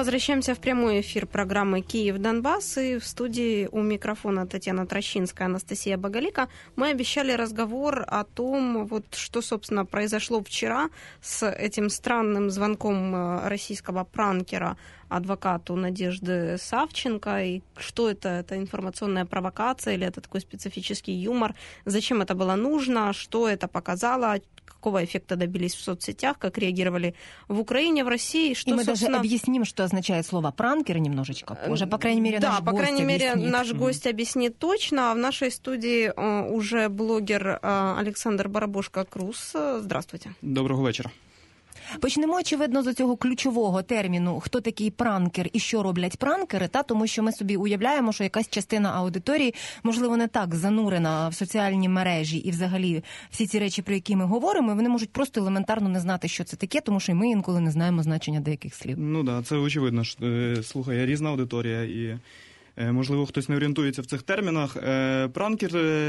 возвращаемся в прямой эфир программы «Киев-Донбасс». И в студии у микрофона Татьяна Трощинская, Анастасия Боголика. Мы обещали разговор о том, вот, что, собственно, произошло вчера с этим странным звонком российского пранкера адвокату Надежды Савченко. И что это? Это информационная провокация или это такой специфический юмор? Зачем это было нужно? Что это показало? Какого эффекта добились в соцсетях? Как реагировали в Украине, в России? Что, и мы собственно... даже объясним, что означает слово «пранкер» немножечко позже. По крайней мере, наш гость по крайней мере, объяснит. наш гость объяснит точно. А в нашей студии уже блогер Олександр Барабошко-Крус. Здравствуйте. Доброго вечора. Почнемо, очевидно, з цього ключового терміну, хто такий пранкер і що роблять пранкери, тому що ми собі уявляємо, що якась частина аудиторії, можливо, не так занурена в соціальні мережі і взагалі всі ці речі, про які ми говоримо, вони можуть просто елементарно не знати, що це таке, тому що і ми інколи не знаємо значення деяких слів. Ну так, це очевидно. Слухай, різна аудиторія і... Можливо, хтось не орієнтується в цих термінах. Пранкер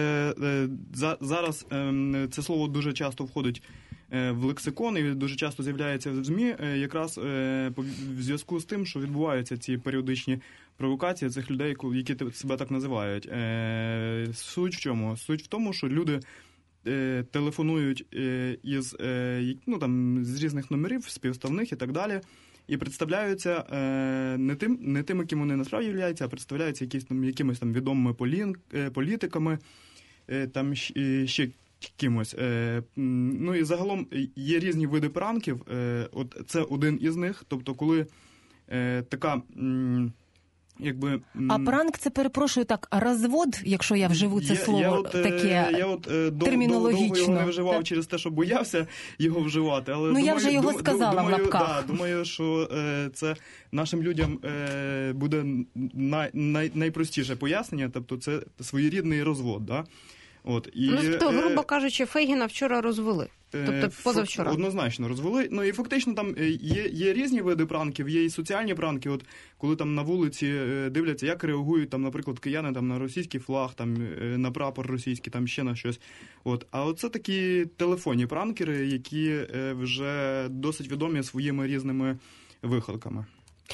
зараз це слово дуже часто входить в лексикон і дуже часто з'являється в ЗМІ, якраз в зв'язку з тим, що відбуваються ці періодичні провокації цих людей, які себе так називають. Суть в чому? Суть в тому, що люди телефонують з різних номерів, співставних і так далі, і представляються не тим, яким вони насправді являються, а представляються якимись там відомими політиками, там ще кимось. Ну і загалом є різні види пранків. От це один із них. Тобто, коли така... Якби... А пранк – це, перепрошую, так, розвод, якщо я вживу це слово таке термінологічно. Я його не вживав так? Через те, що боявся його вживати. Але думаю, я вже його сказала в лапках. Думаю, що це нашим людям буде найпростіше пояснення, тобто це своєрідний розвод, да? От, і, грубо кажучи, Фейгіна вчора розвели. Тобто позавчора. Однозначно розвели. Ну і фактично там є різні види пранків, є і соціальні пранки. От коли там на вулиці дивляться, як реагують там, наприклад, кияни там на російський флаг, там на прапор російський, там ще на щось. От, а оце такі телефонні пранкери, які вже досить відомі своїми різними виходками.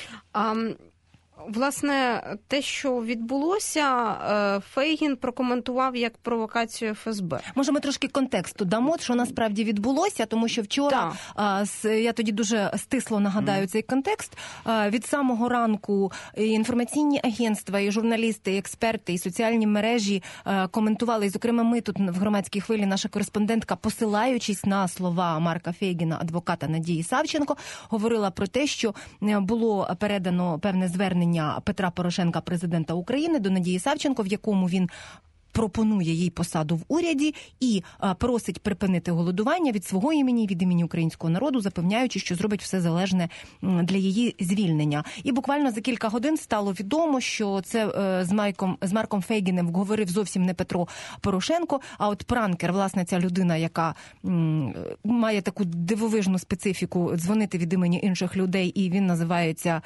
Власне, те, що відбулося, Фейгін прокоментував як провокацію ФСБ. Може, ми трошки контексту дамо, що насправді відбулося, тому що вчора, я тоді дуже стисло нагадаю цей контекст, від самого ранку і інформаційні агентства, і журналісти, і експерти, і соціальні мережі коментували, і, зокрема, ми тут в громадській хвилі, наша кореспондентка, посилаючись на слова Марка Фейгіна, адвоката Надії Савченко, говорила про те, що було передано певне звернення Петра Порошенка, президента України, до Надії Савченко, в якому він пропонує їй посаду в уряді і просить припинити голодування від свого імені, від імені українського народу, запевняючи, що зробить все залежне для її звільнення. І буквально за кілька годин стало відомо, що це з Марком Фейгіним говорив зовсім не Петро Порошенко, а от пранкер, власне, ця людина, яка має таку дивовижну специфіку дзвонити від імені інших людей, і він називається,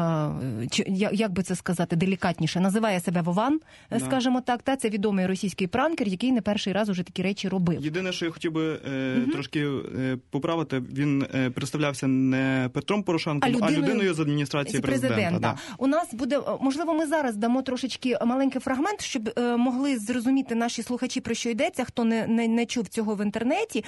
як би це сказати, делікатніше, називає себе Вован, скажімо так, це відомий російський пранкер, який не перший раз уже такі речі робив. Єдине, що я хотів би трошки поправити, він представлявся не Петром Порошенком, а людиною з адміністрації президента. Да. У нас буде, можливо, ми зараз дамо трошечки маленький фрагмент, щоб могли зрозуміти наші слухачі, про що йдеться, хто не чув цього в інтернеті.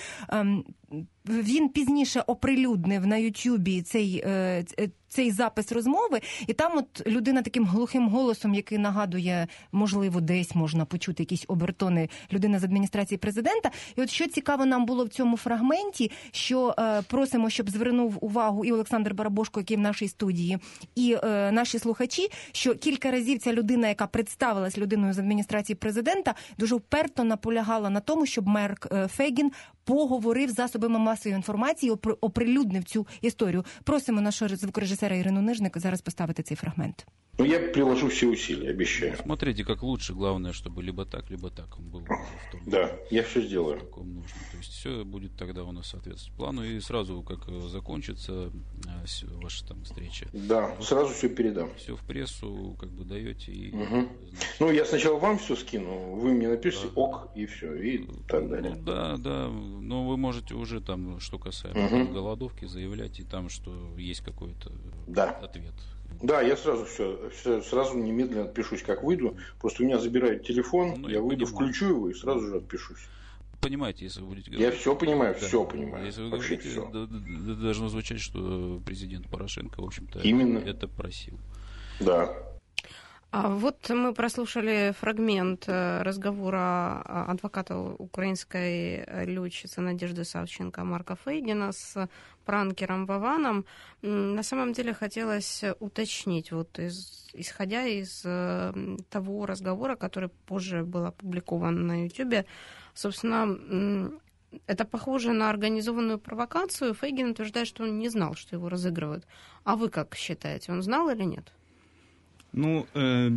Він пізніше оприлюднив на Ютубі цей запис розмови, і там от людина таким глухим голосом, який нагадує, можливо, десь можна почути якісь обертони, людина з адміністрації президента. І от що цікаво нам було в цьому фрагменті, що просимо, щоб звернув увагу і Олександр Барабошко, який в нашій студії, і наші слухачі, що кілька разів ця людина, яка представилась людиною з адміністрації президента, дуже вперто наполягала на тому, щоб Марк Фейгін поговорив з засобами масової інформації, оприлюднив цю історію. Просимо нашого звукорежисера Ірину Нижник зараз поставити цей фрагмент. Ну, я приложу все усилия, обещаю. Смотрите, как лучше. Главное, чтобы либо так он был. Да, я все сделаю. Каком нужно. То есть все будет тогда у нас соответствовать плану. И сразу, как закончится ваша там встреча. Да, сразу все передам. Все в прессу как бы даете. И, значит... Ну, я сначала вам все скину, вы мне напишите ок, и все, и так далее. Ну, да. Но вы можете уже там, что касаемо голодовки, заявлять и там, что есть какой-то ответ. Да, я сразу немедленно отпишусь, как выйду. Просто у меня забирают телефон, я выйду, включу его и сразу же отпишусь. Понимаете, если вы будете говорить... Я все понимаю, да. все понимаю. Если вы говорите, должно звучать, что президент Порошенко, в общем-то, именно это просил. Да. А вот мы прослушали фрагмент разговора адвоката украинской летчицы Надежды Савченко Марка Фейгина с пранкером Вованом. На самом деле хотелось уточнить, вот исходя из того разговора, который позже был опубликован на YouTube, собственно, это похоже на организованную провокацию. Фейгин утверждает, что он не знал, что его разыгрывают. А вы как считаете, он знал или нет? Ну,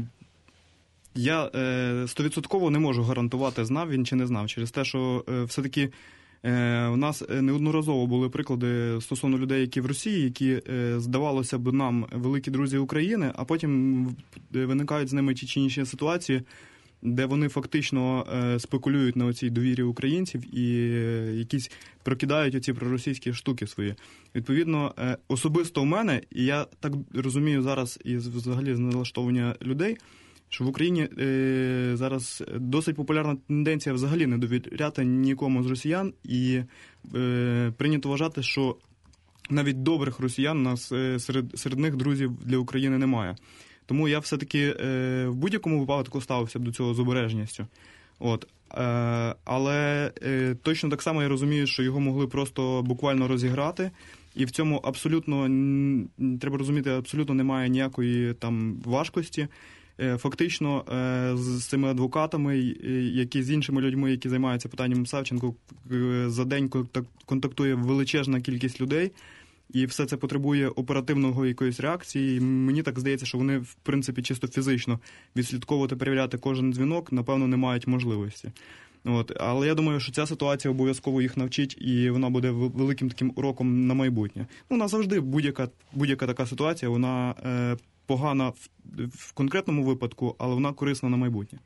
я 100% не можу гарантувати, знав він чи не знав, через те, що все-таки у нас неодноразово були приклади стосовно людей, які в Росії, які, здавалося б, нам великі друзі України, а потім виникають з ними ті чи інші ситуації, де вони фактично спекулюють на оцій довірі українців і якісь прокидають оці проросійські штуки свої. Відповідно, особисто в мене, і я так розумію зараз і взагалі з налаштовування людей, що в Україні зараз досить популярна тенденція взагалі не довіряти нікому з росіян, і прийнято вважати, що навіть добрих росіян у нас серед них друзів для України немає. Тому я все-таки в будь-якому випадку ставився б до цього з обережністю. От. Але точно так само я розумію, що його могли просто буквально розіграти, і в цьому абсолютно, треба розуміти, абсолютно немає ніякої там важкості. Фактично з цими адвокатами, які з іншими людьми, які займаються питанням Савченко, за день контактує величезна кількість людей, і все це потребує оперативного якоїсь реакції. І мені так здається, що вони, в принципі, чисто фізично відслідковувати, перевіряти кожен дзвінок, напевно, не мають можливості. От. Але я думаю, що ця ситуація обов'язково їх навчить, і вона буде великим таким уроком на майбутнє. Ну, у нас завжди будь-яка така ситуація, вона погана в конкретному випадку, але вона корисна на майбутнє.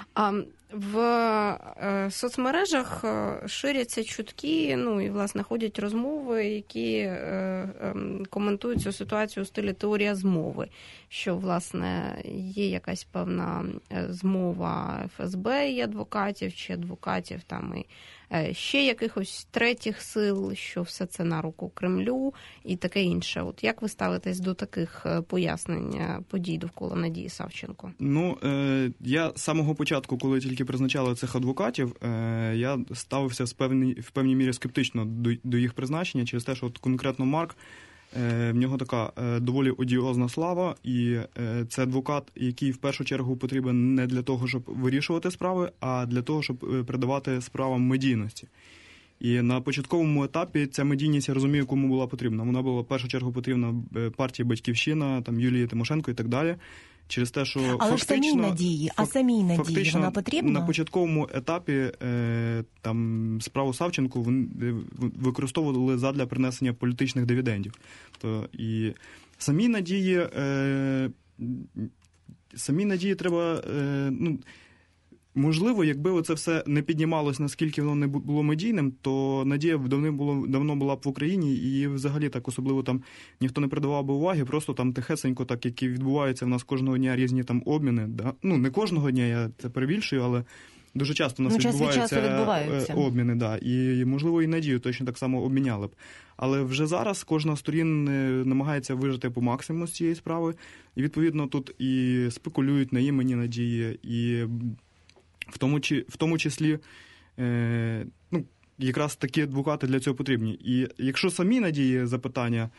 В соцмережах ширяться чутки, ну і, власне, ходять розмови, які коментують цю ситуацію у стилі теорія змови, що, власне, є якась певна змова ФСБ і адвокатів, чи адвокатів там і ще якихось третіх сил, що все це на руку Кремлю і таке інше. От як ви ставитесь до таких пояснень подій довкола Надії Савченко? Ну, я з самого початку, коли тільки призначали цих адвокатів, я ставився в певній мірі скептично до їх призначення, через те, що от конкретно Марк, в нього така доволі одіозна слава, і це адвокат, який в першу чергу потрібен не для того, щоб вирішувати справи, а для того, щоб придавати справам медійності. І на початковому етапі ця медійність, я розумію, кому була потрібна. Вона була в першу чергу потрібна партії «Батьківщина», там, Юлії Тимошенко і так далі. Через те, що але фактично, самій надії вона потрібна? На початковому етапі там справу Савченко використовували задля принесення політичних дивідендів. І самі надії треба, можливо, якби оце все не піднімалось, наскільки воно не було медійним, то Надія давно була б в Україні, і взагалі так особливо там ніхто не придавав би уваги, просто там тихесенько, так як і відбуваються в нас кожного дня різні там обміни. Да? Ну, не кожного дня, я це перебільшую, але дуже часто у нас відбуваються обміни. Да. І, можливо, і Надію точно так само обміняли б. Але вже зараз кожна з сторін намагається вижити по максимуму з цієї справи. І, відповідно, тут і спекулюють на імені Надії, і в тому числі, якраз такі адвокати для цього потрібні. І якщо самі Надії запитання,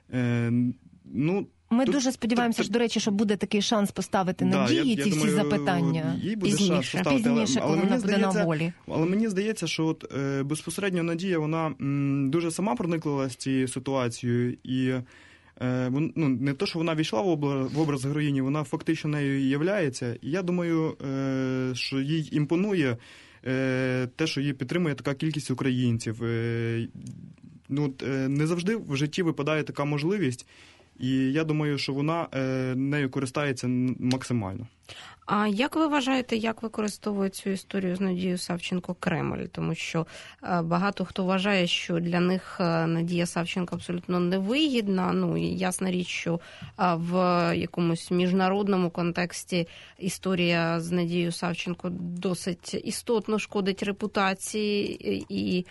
ми дуже сподіваємося, до речі, що буде такий шанс поставити Надії ці всі запитання пізніше, коли вона буде на волі. Але мені здається, що от безпосередньо Надія, вона дуже сама прониклилась цією ситуацією, і не то, що вона війшла в образ героїні, вона фактично нею і являється. І я думаю, що їй імпонує те, що її підтримує така кількість українців. Не завжди в житті випадає така можливість. і я думаю, що вона нею користається максимально. А як ви вважаєте, як використовує цю історію з Надією Савченко Кремль? Тому що багато хто вважає, що для них Надія Савченко абсолютно невигідна. Ну, і ясна річ, що в якомусь міжнародному контексті історія з Надією Савченко досить істотно шкодить репутації і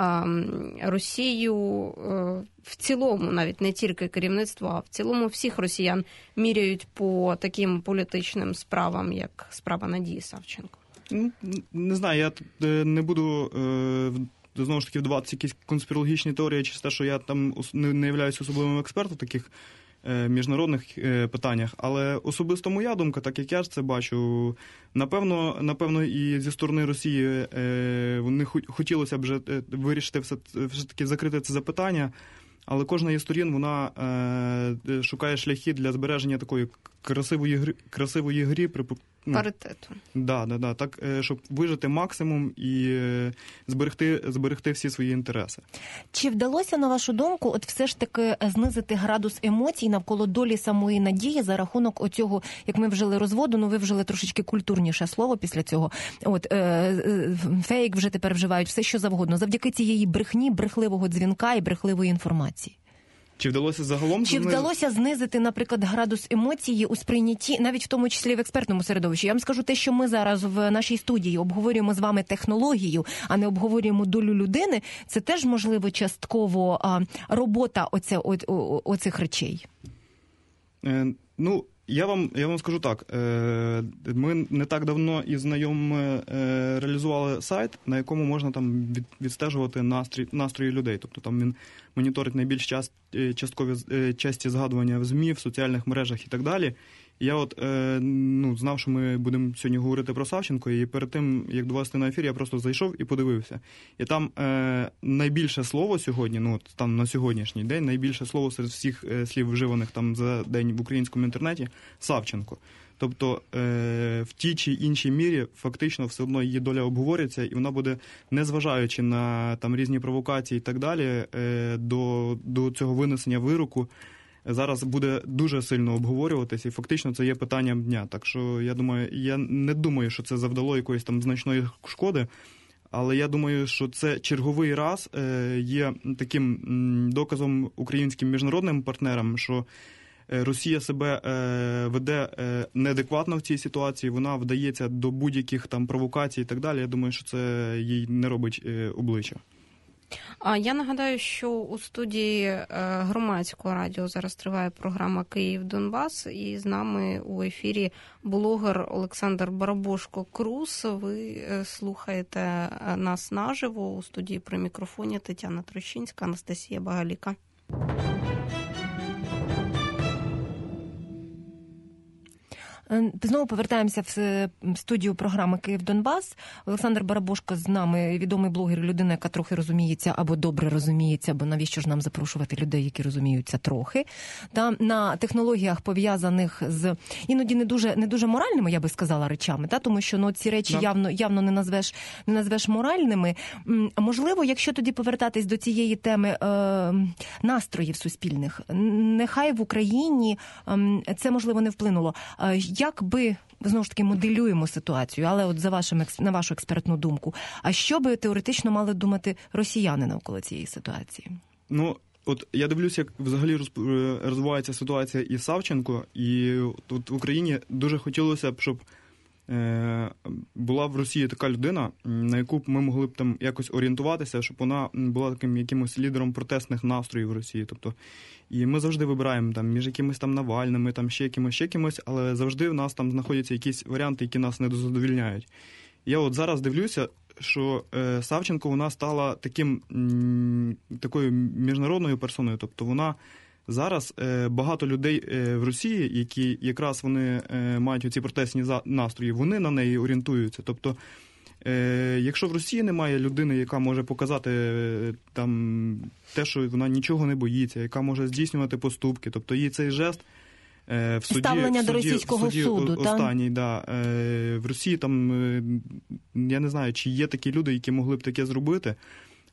Росію в цілому, навіть не тільки керівництво, а в цілому всіх росіян міряють по таким політичним справам, як справа Надії Савченко. Не знаю, я не буду знову ж таки вдаватися якісь конспірологічні теорії через те, що я там не являюся особливим експертом в таких міжнародних питаннях, але особисто моя думка, так як я ж це бачу, напевно і зі сторони Росії вони хотілося б вже вирішити все-таки закрити це запитання, але кожна із сторін, вона шукає шляхи для збереження такої красивої гри, паритету. Да, так, щоб вижити максимум і зберегти всі свої інтереси. Чи вдалося, на вашу думку, от все ж таки знизити градус емоцій навколо долі самої Надії за рахунок оцього, як ми вжили розводу, ну ви вжили трошечки культурніше слово після цього, от фейк вже тепер вживають, все що завгодно, завдяки цієї брехні, брехливого дзвінка і брехливої інформації? Чи вдалося загалом вдалося знизити, наприклад, градус емоції у сприйнятті, навіть в тому числі в експертному середовищі? Я вам скажу те, що ми зараз в нашій студії обговорюємо з вами технологію, а не обговорюємо долю людини, це теж, можливо, частково робота оцих речей? Ну, я вам скажу так, ми не так давно із знайомими реалізували сайт, на якому можна там відстежувати настрої людей. Тобто там він моніторить найбільш часті згадування в ЗМІ, в соціальних мережах і так далі. І я знав, що ми будемо сьогодні говорити про Савченко, і перед тим, як довести на ефір, я просто зайшов і подивився. І там найбільше слово сьогодні, там на сьогоднішній день, найбільше слово серед всіх слів вживаних там за день в українському інтернеті – Савченко. Тобто в тій чи іншій мірі фактично все одно її доля обговорюється, і вона буде, незважаючи на там різні провокації і так далі, до цього винесення вироку, зараз буде дуже сильно обговорюватися, і фактично це є питанням дня. Так що я не думаю, що це завдало якоїсь там значної шкоди, але я думаю, що це черговий раз є таким доказом українським міжнародним партнерам, що Росія себе веде неадекватно в цій ситуації, вона вдається до будь-яких там провокацій і так далі. Я думаю, що це їй не робить обличчя. Я нагадаю, що у студії Громадського радіо зараз триває програма «Київ-Донбас», і з нами у ефірі блогер Олександр Барабошко-Крус. Ви слухаєте нас наживо. У студії при мікрофоні Тетяна Трощинська, Анастасія Багаліка. Знову повертаємося в студію програми «Київ-Донбас». Олександр Барабошко з нами, відомий блогер, людина, яка трохи розуміється або добре розуміється, бо навіщо ж нам запрошувати людей, які розуміються трохи. На технологіях, пов'язаних з іноді не дуже моральними, я би сказала, речами, тому що ці речі явно не назвеш моральними. Можливо, якщо тоді повертатись до цієї теми настроїв суспільних, нехай в Україні це, можливо, не вплинуло. Як би, знову ж таки, моделюємо ситуацію, але от на вашу експертну думку, а що би теоретично мали думати росіяни навколо цієї ситуації? От я дивлюся, як взагалі розвивається ситуація із Савченко, і тут в Україні дуже хотілося б, щоб була в Росії така людина, на яку б ми могли б там якось орієнтуватися, щоб вона була таким якимось лідером протестних настроїв в Росії. Тобто, і ми завжди вибираємо там між якимись там Навальними, там ще якимось, але завжди в нас там знаходяться якісь варіанти, які нас не задовільняють. Я от зараз дивлюся, що Савченко вона стала такою міжнародною персоною, тобто вона зараз багато людей в Росії, які якраз вони мають оці протестні настрої, вони на неї орієнтуються. Тобто, якщо в Росії немає людини, яка може показати там те, що вона нічого не боїться, яка може здійснювати поступки, тобто їй цей жест в суді, ставлення до російського суду, останній, в Росії там, я не знаю, чи є такі люди, які могли б таке зробити.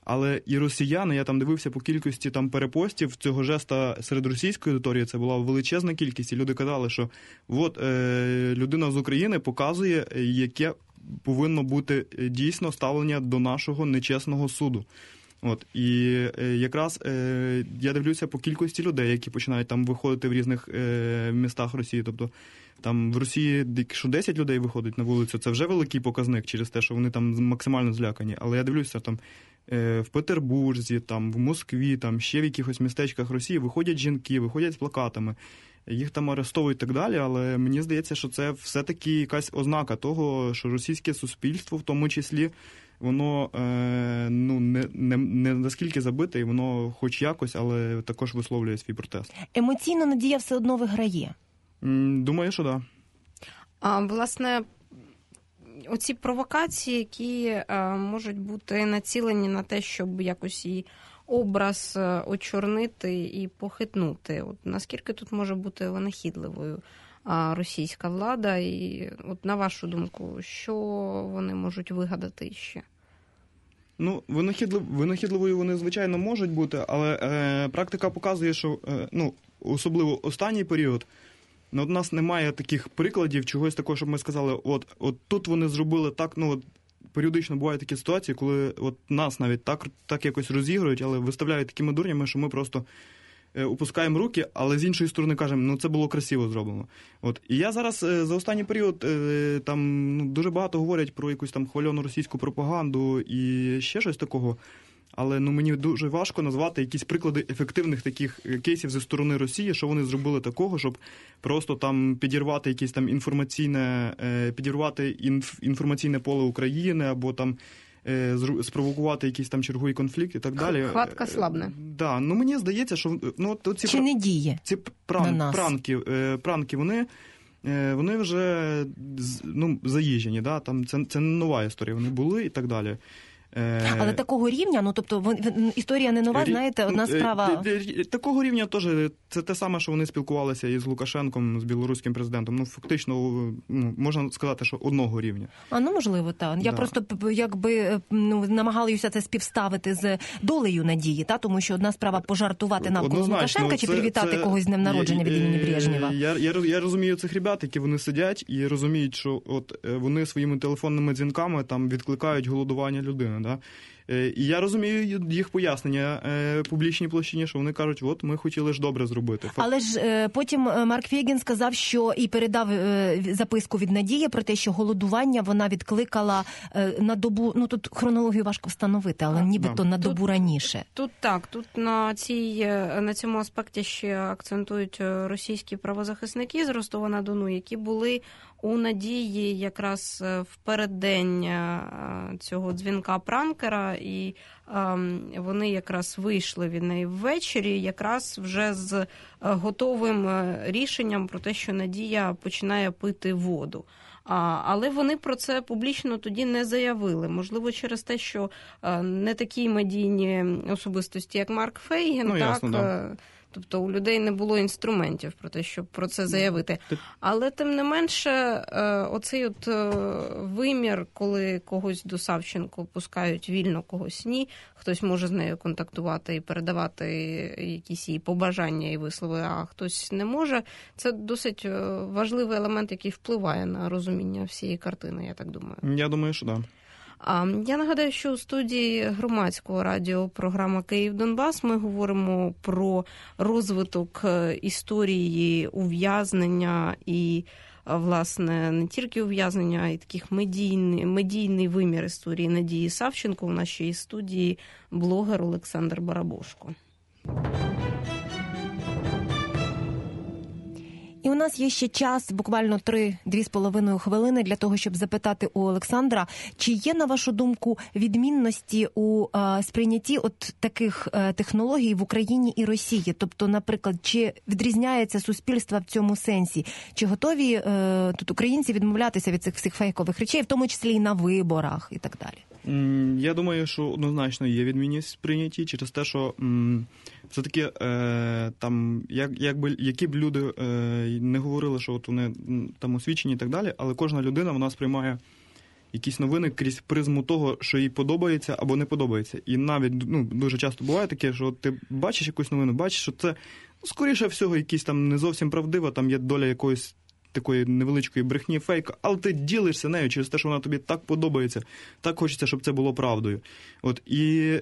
Але і росіяни, я там дивився по кількості там перепостів цього жеста серед російської аудиторії, це була величезна кількість, і люди казали, що от людина з України показує, яке повинно бути дійсно ставлення до нашого нечесного суду. От, і якраз я дивлюся по кількості людей, які починають там виходити в різних містах Росії. Тобто там в Росії, якщо 10 людей виходить на вулицю, це вже великий показник через те, що вони там максимально злякані. Але я дивлюся, там в Петербурзі, там в Москві, там ще в якихось містечках Росії виходять жінки, виходять з плакатами, їх там арестовують і так далі, але мені здається, що це все-таки якась ознака того, що російське суспільство в тому числі, воно не наскільки забите, і воно хоч якось, але також висловлює свій протест. Емоційно Надія все одно виграє? Думаю, що так. Да. Власне, оці провокації, які можуть бути націлені на те, щоб якось її образ очорнити і похитнути. От наскільки тут може бути винахідливою російська влада? І от на вашу думку, що вони можуть вигадати ще? Ну, винахідливою вони, звичайно, можуть бути, але практика показує, що, особливо останній період, у нас немає таких прикладів, чогось такого, щоб ми сказали, от тут вони зробили так, періодично бувають такі ситуації, коли от нас навіть так якось розігрують, але виставляють такими дурнями, що ми просто опускаємо руки, але з іншої сторони кажемо, це було красиво зроблено. От. І я зараз за останній період дуже багато говорять про якусь там хвальону російську пропаганду і ще щось такого, але мені дуже важко назвати якісь приклади ефективних таких кейсів зі сторони Росії, що вони зробили такого, щоб просто там підірвати якесь там інформаційне поле України, або там спровокувати якийсь там черговий конфлікт і так далі. Хватка слабне. Да, мені здається, що чи не діє ці пранки, вони вже заїжджені, да? Там це не нова історія, вони були і так далі. Але такого рівня, тобто історія не нова, знаєте, одна справа... Такого рівня теж, це те саме, що вони спілкувалися із Лукашенком, з білоруським президентом. Фактично, можна сказати, що одного рівня. Можливо, так. Я просто, намагалася це співставити з долею Надії, тому що одна справа пожартувати навколо Лукашенка чи привітати когось з днем народження від імені Брежнєва. Я розумію цих ребят, які вони сидять і розуміють, що вони своїми телефонними дзвінками там відкликають голодування людини. Да? І я розумію їх пояснення публічній площині, що вони кажуть, ми хотіли ж добре зробити. Але ж потім Марк Фейгін сказав, що і передав записку від Надії про те, що голодування вона відкликала на добу, тут хронологію важко встановити, але нібито на добу раніше. Тут на цьому аспекті ще акцентують російські правозахисники з Ростова-на-Дону, які були у Надії якраз в переддень цього дзвінка пранкера, і вони якраз вийшли від неї ввечері, якраз вже з готовим рішенням про те, що Надія починає пити воду. Але вони про це публічно тоді не заявили. Можливо, через те, що не такі медійні особистості, як Марк Фейгін, ясно, да. Тобто у людей не було інструментів про те, щоб про це заявити. Але тим не менше, оцей вимір, коли когось до Савченко пускають вільно, когось ні, хтось може з нею контактувати і передавати якісь її побажання і вислови, а хтось не може, це досить важливий елемент, який впливає на розуміння всієї картини, я так думаю. Я думаю, що так. Да. Я нагадаю, що у студії громадського радіо програма «Київ-Донбас» ми говоримо про розвиток історії ув'язнення і, власне, не тільки ув'язнення, а й таких медійний вимір історії Надії Савченко. У нашій студії блогер Олександр Барабошко. І у нас є ще час, буквально 2,5 хвилини для того, щоб запитати у Олександра, чи є, на вашу думку, відмінності у сприйнятті таких технологій в Україні і Росії? Тобто, наприклад, чи відрізняється суспільство в цьому сенсі? Чи готові тут українці відмовлятися від цих всіх фейкових речей, в тому числі і на виборах і так далі? Я думаю, що однозначно є відмінність в сприйнятті через те, що все-таки які б люди не говорили, що вони там освічені і так далі, але кожна людина, вона сприймає якісь новини крізь призму того, що їй подобається або не подобається. І навіть дуже часто буває таке, що ти бачиш якусь новину, бачиш, що це, скоріше всього, якісь там не зовсім правдива, там є доля якоїсь такої невеличкої брехні, фейка, але ти ділишся нею через те, що вона тобі так подобається, так хочеться, щоб це було правдою. І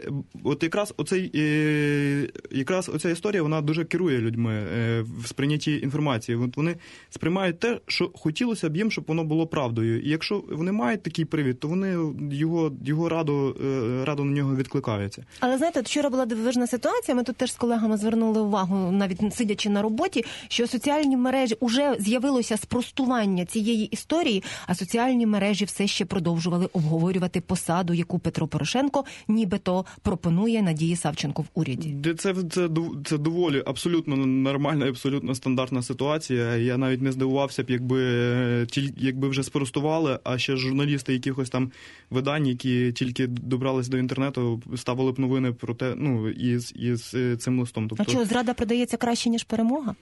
якраз оця історія, вона дуже керує людьми в сприйнятті інформації. Вони сприймають те, що хотілося б їм, щоб воно було правдою. І якщо вони мають такий привід, то вони його радо на нього відкликаються. Але, знаєте, вчора була дивовижна ситуація, ми тут теж з колегами звернули увагу, навіть сидячи на роботі, що соціальні мережі, уже з'явилося спростування цієї історії, а соціальні мережі все ще продовжували обговорювати посаду, яку Петро Порошенко нібито пропонує Надії Савченко в уряді. Це доволі абсолютно нормальна, абсолютно стандартна ситуація. Я навіть не здивувався б, якби вже спростували, а ще журналісти якихось там видань, які тільки добрались до інтернету, ставили б новини про те, із цим листом. А чого, зрада продається краще, ніж перемога?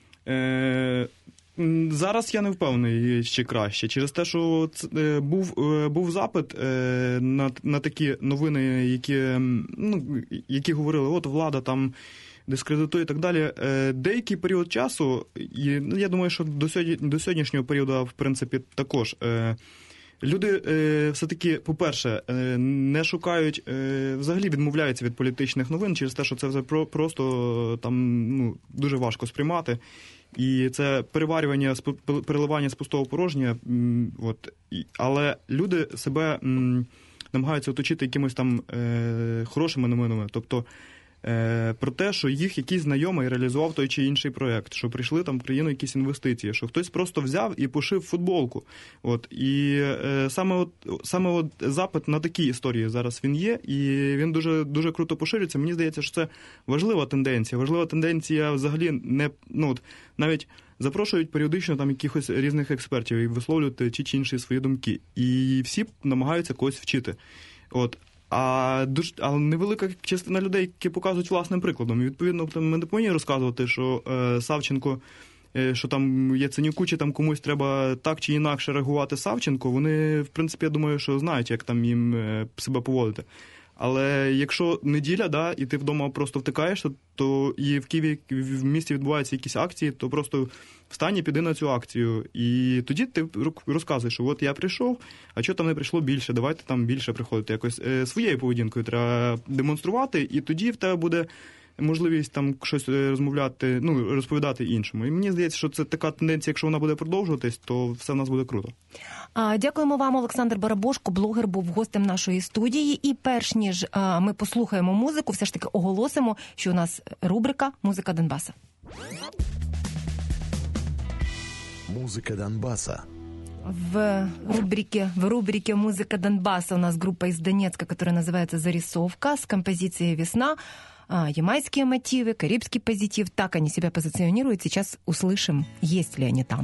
Зараз я не впевнений, чи краще. Через те, що був запит на такі новини, які говорили, от влада там дискредитує і так далі. Деякий період часу, я думаю, що до сьогоднішнього періоду, в принципі, також, люди все-таки, по-перше, не шукають, взагалі відмовляються від політичних новин через те, що це вже просто там дуже важко сприймати. І це переварювання, переливання з пустого порожнього. Але люди себе намагаються оточити якимось там хорошими новинами. Тобто про те, що їх якийсь знайомий реалізував той чи інший проєкт, що прийшли там в країну якісь інвестиції, що хтось просто взяв і пошив футболку. І саме запит на такі історії зараз він є, і він дуже, дуже круто поширюється. Мені здається, що це важлива тенденція. Важлива тенденція взагалі навіть запрошують періодично там якихось різних експертів і висловлювати ті чи інші свої думки. І всі намагаються когось вчити. Але невелика частина людей, які показують власним прикладом. І, відповідно, ми не повинні розказувати, що Савченко, що там Яценюку, чи там комусь треба так чи інакше реагувати Савченко. Вони, в принципі, я думаю, що знають, як там їм себе поводити. Але якщо неділя, і ти вдома просто втикаєшся, то і в Києві, в місті відбуваються якісь акції, то просто встань і піди на цю акцію. І тоді ти розказуєш, що от я прийшов, а що там не прийшло більше, давайте там більше приходити. Якось своєю поведінкою треба демонструвати, і тоді в тебе буде можливість там щось розповідати іншому. І мені здається, що це така тенденція, якщо вона буде продовжуватись, то все в нас буде круто. Дякуємо вам, Олександр Барабошко, блогер, був гостем нашої студії. І перш ніж ми послухаємо музику, все ж таки оголосимо, що у нас рубрика «Музика Донбаса». Музыка Донбасса. В рубрике «Музыка Донбасса» у нас группа из Донецка, которая называется «Зарисовка» с композицией «Весна». Ямайские мотивы, карибский позитив. Так они себя позиционируют. Сейчас услышим, есть ли они там.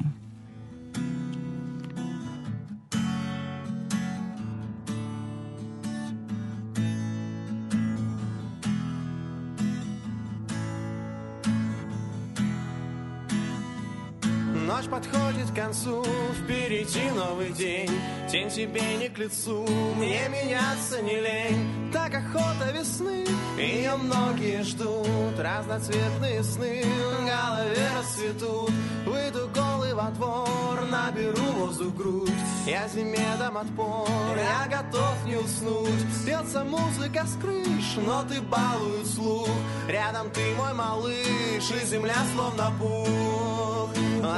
Ночь подходит к концу, впереди новый день. Тень тебе не к лицу, мне меняться не лень. Так охота весны, ее многие ждут. Разноцветные сны в голове расцветут. Выйду голый во двор, наберу воздух в грудь. Я зиме дам отпор, я готов не уснуть. Пьется музыка с крыш, ноты балуют слух. Рядом ты мой малыш, и земля словно пух.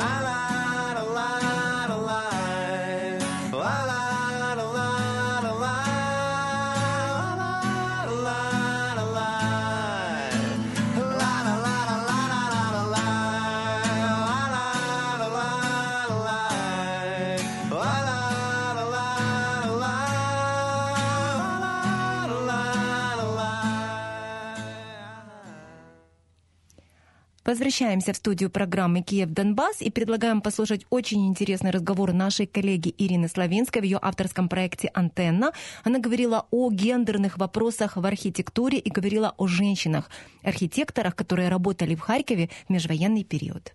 Возвращаемся в студию программы «Киев-Донбасс» и предлагаем послушать очень интересный разговор нашей коллеги Ирины Славинской в ее авторском проекте «Антенна». Она говорила о гендерных вопросах в архитектуре и говорила о женщинах-архитекторах, которые работали в Харькове в межвоенный период.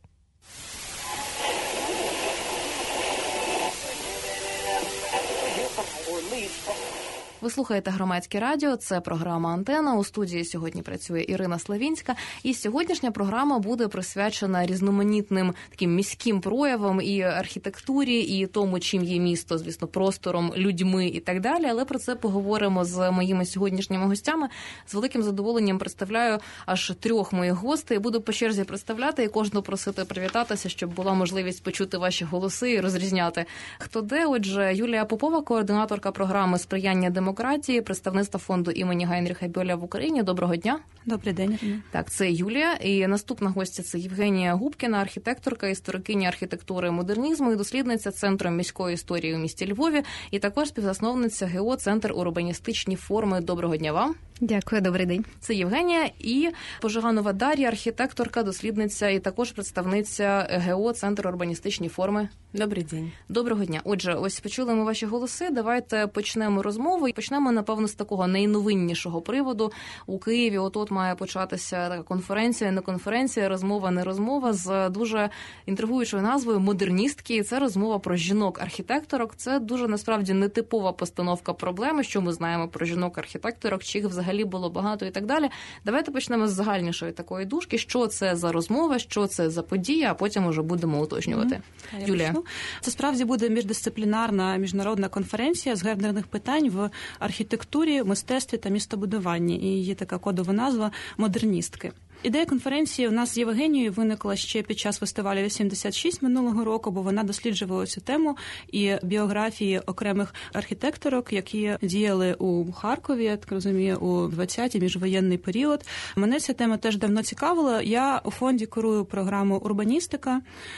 Ви слухаєте Громадське радіо, це програма «Антена». У студії сьогодні працює Ірина Славінська. І сьогоднішня програма буде присвячена різноманітним таким міським проявам і архітектурі, і тому, чим є місто, звісно, простором, людьми і так далі. Але про це поговоримо з моїми сьогоднішніми гостями. З великим задоволенням представляю аж 3 моїх гостей. Буду по черзі представляти і кожного просити привітатися, щоб була можливість почути ваші голоси і розрізняти, хто де. Отже, Юлія Попова, координаторка програми «Сприяння демократії», представництва фонду імені Гайнріха Бьоля в Україні. Доброго дня. Добрий день, Ірина. Так, це Юлія. І наступна гостя – це Євгенія Губкіна, архітекторка, історикиня архітектури і модернізму і дослідниця Центру міської історії у місті Львові. І також співзасновниця ГО «Центр урбаністичні форми». Доброго дня вам. Дякую, добрий день. Це Євгенія і Пожиганова Дар'я, архітекторка, дослідниця і також представниця ГО «Центр урбаністичні форми». Добрий день. Доброго дня. Отже, ось почули ми ваші голоси. Давайте почнемо розмову. І почнемо, напевно, з такого найновиннішого приводу. У Києві от має початися така конференція, не конференція, розмова, не розмова з дуже інтригуючою назвою «Модерністки». Це розмова про жінок-архітекторок. Це дуже, насправді, нетипова постановка проблеми, що ми знаємо про жінок-архітекторок, чи їх взагалі було багато і так далі. Давайте почнемо з загальнішої такої дужки. Що це за розмова, що це за подія, а потім уже будемо уточнювати. Юлія. Це справді буде міждисциплінарна міжнародна конференція з гендерних питань в архітектурі, мистецтві та містобудуванні. І є така кодова назва «Модерністки». Ідея конференції у нас з Євгенією виникла ще під час фестивалю 86 минулого року, бо вона досліджувала цю тему і біографії окремих архітекторок, які діяли у Харкові, я так розумію, у 20-й міжвоєнний період. Мене ця тема теж давно цікавила. Я у фонді курую програму «Урбаністика»,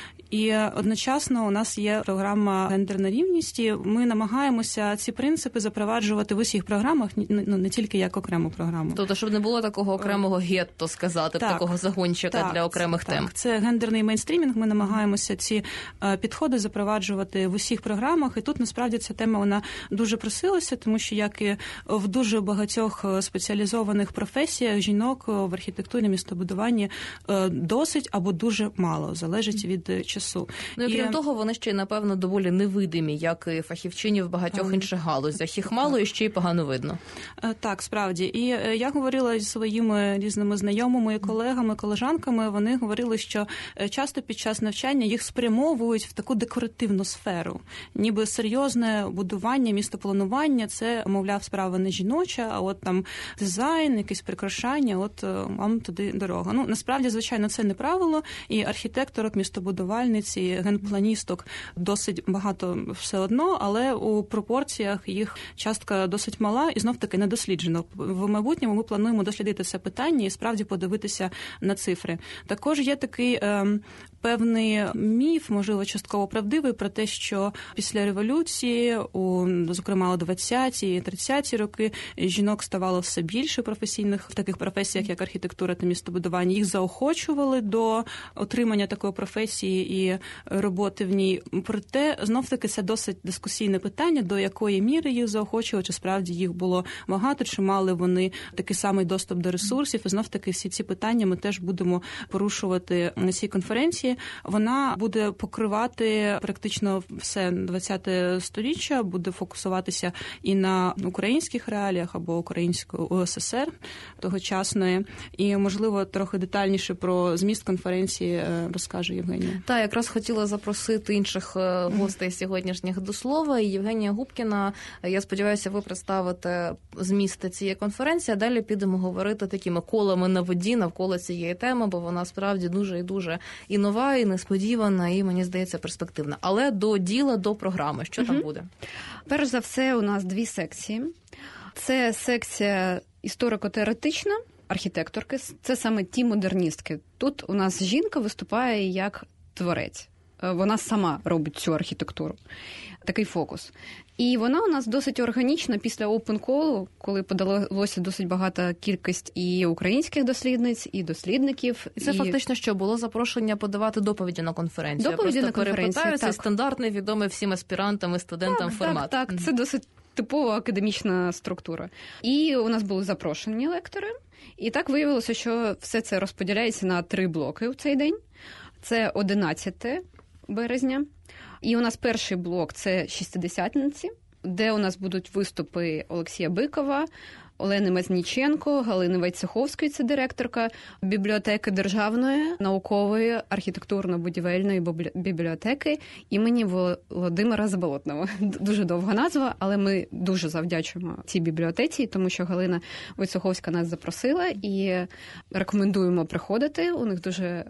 і одночасно у нас є програма «Гендерна рівність». І ми намагаємося ці принципи запроваджувати в усіх програмах, не тільки як окрему програму. Тобто, щоб не було такого окремого гетто, сказати, такого загончика для окремих тем. Це гендерний мейнстрімінг. Ми намагаємося ці підходи запроваджувати в усіх програмах. І тут, насправді, ця тема, вона дуже просилася, тому що, як і в дуже багатьох спеціалізованих професіях, жінок в архітектурі, містобудуванні досить або дуже мало, залежить від часу. Ну, і крім того, вони ще й, напевно, доволі невидимі, як і фахівчині в багатьох інших галузях. Їх мало і ще й погано видно. Так, справді. І я говорила зі своїми різними знайомими, колегами, колежанками, вони говорили, що часто під час навчання їх спрямовують в таку декоративну сферу. Ніби серйозне будування, містопланування – це, мовляв, справа не жіноча, а от там дизайн, якесь прикрашання, от вам туди дорога. Ну, насправді, звичайно, це не правило, і архітекторок, містобудувальниць, і генпланісток досить багато все одно, але у пропорціях їх частка досить мала і знов-таки не досліджено. В майбутньому ми плануємо дослідити це питання і справді подивитися на цифри. Також є такий певний міф, можливо, частково правдивий, про те, що після революції, зокрема у 20-ті, 30-ті роки, жінок ставало все більше професійних в таких професіях, як архітектура та містобудування. Їх заохочували до отримання такої професії і роботи в ній. Проте, знов-таки, це досить дискусійне питання, до якої міри їх заохочували, чи справді їх було багато, чи мали вони такий самий доступ до ресурсів. І знов-таки всі ці питання ми теж будемо порушувати на цій конференції. Вона буде покривати практично все 20-те сторіччя, буде фокусуватися і на українських реаліях або української УССР тогочасної. І, можливо, трохи детальніше про зміст конференції розкаже Євгенія. Так, якраз хотіла запросити інших гостей сьогоднішніх до слова. Євгенія Губкіна, я сподіваюся, ви представите зміст цієї конференції, а далі підемо говорити такими колами на воді навколо цієї теми, бо вона справді дуже і дуже і нова, і несподівана, і, мені здається, перспективна. Але до діла, до програми. Що там буде? Перш за все, у нас 2 секції. Це секція історико-теоретична, архітекторки. Це саме ті модерністки. Тут у нас жінка виступає як творець. Вона сама робить цю архітектуру. Такий фокус. І вона у нас досить органічна після Open Call, коли подалося досить багата кількість і українських дослідниць, і дослідників. І це фактично що? Було запрошення подавати доповіді на конференцію? Доповіді на конференцію, це стандартний, відомий всім аспірантам і студентам формат. Так, це досить типова академічна структура. І у нас були запрошені лектори. І так виявилося, що все це розподіляється на 3 блоки у цей день. Це 11 березня. І у нас перший блок – це шістдесятниці. де у нас будуть виступи Олексія Бикова, Олени Мазніченко, Галини Войцеховської, це директорка бібліотеки Державної наукової архітектурно-будівельної бібліотеки імені Володимира Заболотного. Дуже довга назва, але ми дуже завдячуємо цій бібліотеці, тому що Галина Войцеховська нас запросила і рекомендуємо приходити. У них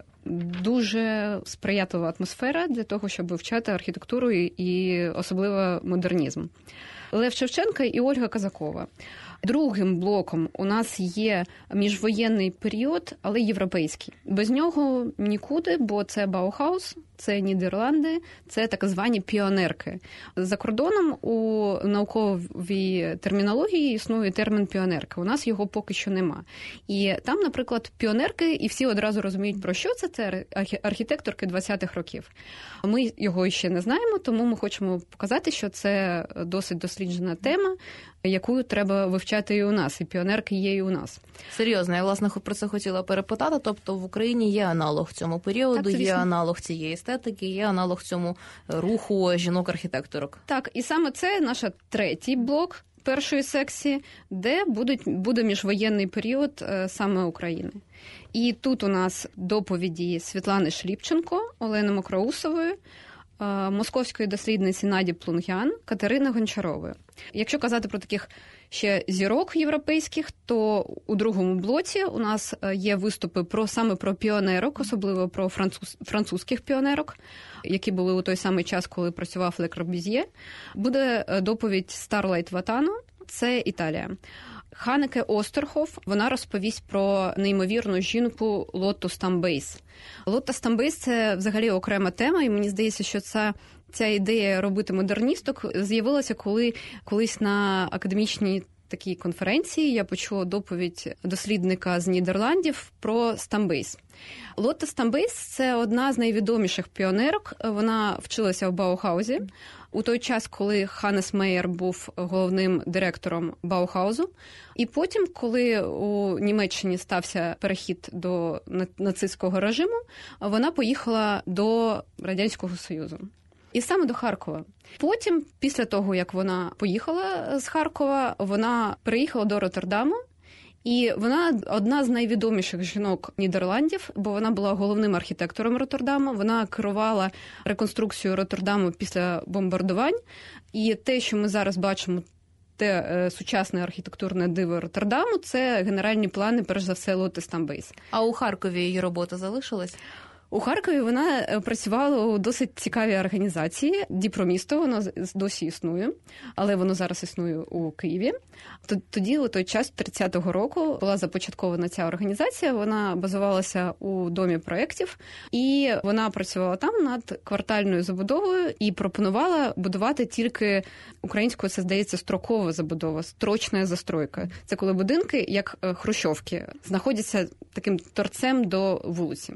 дуже сприятлива атмосфера для того, щоб вивчати архітектуру і особливо модернізм. Лев Шевченко і Ольга Казакова. Другим блоком у нас є міжвоєнний період, але європейський. Без нього нікуди, бо це Баухаус, це Нідерланди, це так звані піонерки. За кордоном у науковій термінології існує термін піонерки. У нас його поки що нема. І там, наприклад, піонерки, і всі одразу розуміють, про що це. Це архітекторки 20-х років. Ми його ще не знаємо, тому ми хочемо показати, що це досить досліджена тема, яку треба вивчати і у нас, і піонерки є і у нас. Серйозно, я, власне, про це хотіла перепитати. Тобто в Україні є аналог цьому періоду, так, є аналог цієї естетики, є аналог цьому руху жінок-архітекторок. Так, і саме це наш третій блок першої секції, де буде міжвоєнний період саме України. І тут у нас доповіді Світлани Шліпченко, Олени Мокроусової, московської дослідниці Наді Плунгян, Катерини Гончарової. Якщо казати про таких ще зірок європейських, то у другому блоці у нас є виступи саме про піонерок, особливо про французьких піонерок, які були у той самий час, коли працював Ле Корбюзьє. Буде доповідь Старлайт Ватану, це Італія. Ханеке Остерхоф, вона розповість про неймовірну жінку Лотту Стамбейс. Лотта Стамбейс – це взагалі окрема тема, і мені здається, що ця ідея робити модерністок з'явилася, коли колись на академічній такій конференції я почула доповідь дослідника з Нідерландів про Стамбейс. Лотта Стамбейс – це одна з найвідоміших піонерок. Вона вчилася в Баухаузі у той час, коли Ханнес Мейер був головним директором Баухаузу. І потім, коли у Німеччині стався перехід до нацистського режиму, вона поїхала до Радянського Союзу. І саме до Харкова. Потім, після того, як вона поїхала з Харкова, вона переїхала до Роттердаму. І вона одна з найвідоміших жінок Нідерландів, бо вона була головним архітектором Роттердаму. Вона керувала реконструкцією Роттердаму після бомбардувань. І те, що ми зараз бачимо, те сучасне архітектурне диво Роттердаму, це генеральні плани, перш за все, Лотти Стамбейс. А у Харкові її робота залишилась? У Харкові вона працювала у досить цікавій організації. Діпромісто, воно досі існує, але воно зараз існує у Києві. Тоді, у той час, 30-го року, була започаткована ця організація, вона базувалася у Домі проєктів, і вона працювала там над квартальною забудовою і пропонувала будувати тільки українською, це, здається, строкова забудова, строчна застройка. Це коли будинки, як хрущовки, знаходяться таким торцем до вулиці.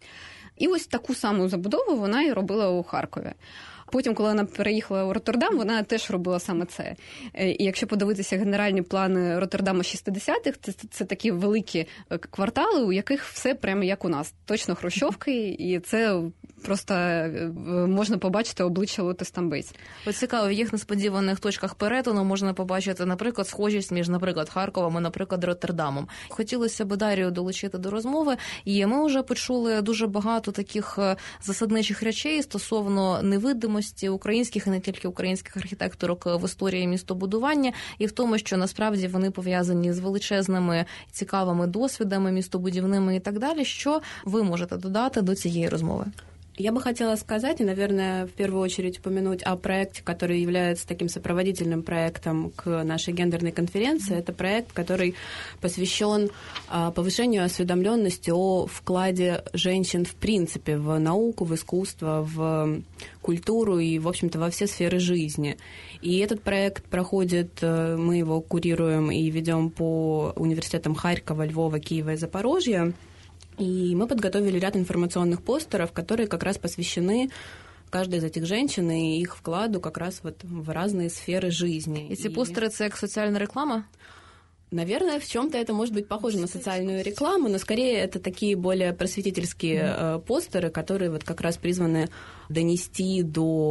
І ось таку саму забудову вона і робила у Харкові. Потім, коли вона переїхала у Роттердам, вона теж робила саме це. І якщо подивитися генеральні плани Роттердаму 60-х, це такі великі квартали, у яких все прямо як у нас. Точно хрущовки, і це просто можна побачити обличчя Лотти Стамбейс. Ось цікаво, в їх несподіваних точках перетину можна побачити, наприклад, схожість між, наприклад, Харковом і, наприклад, Роттердамом. Хотілося б Дарію долучити до розмови, і ми вже почули дуже багато таких засадничих речей стосовно невидимості українських і не тільки українських архітекторок в історії містобудування, і в тому, що насправді вони пов'язані з величезними цікавими досвідами містобудівними і так далі. Що ви можете додати до цієї розмови? Я бы хотела сказать, и, наверное, в первую очередь упомянуть о проекте, который является таким сопроводительным проектом к нашей гендерной конференции. Это проект, который посвящен повышению осведомленности о вкладе женщин в принципе в науку, в искусство, в культуру и, в общем-то, во все сферы жизни. И этот проект проходит, мы его курируем и ведем по университетам Харькова, Львова, Киева и Запорожья. И мы подготовили ряд информационных постеров, которые как раз посвящены каждой из этих женщин и их вкладу как раз вот в разные сферы жизни. Эти постеры – это как социальная реклама? Наверное, в чем-то это может быть похоже на социальную рекламу, но скорее это такие более просветительские постеры, которые вот как раз призваны донести до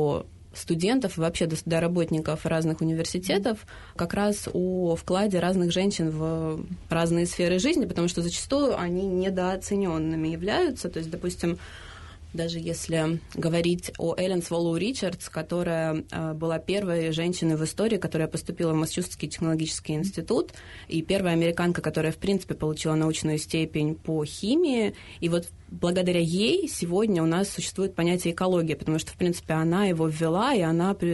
студентов и вообще до работников разных университетов как раз о вкладе разных женщин в разные сферы жизни, потому что зачастую они недооцененными являются. То есть, допустим, даже если говорить о Эллен Сволоу Ричардс, которая была первой женщиной в истории, которая поступила в Массачусетский технологический институт, и первая американка, которая, в принципе, получила научную степень по химии, и вот благодаря ей сегодня у нас существует понятие экология, потому что, в принципе, она его ввела, и она к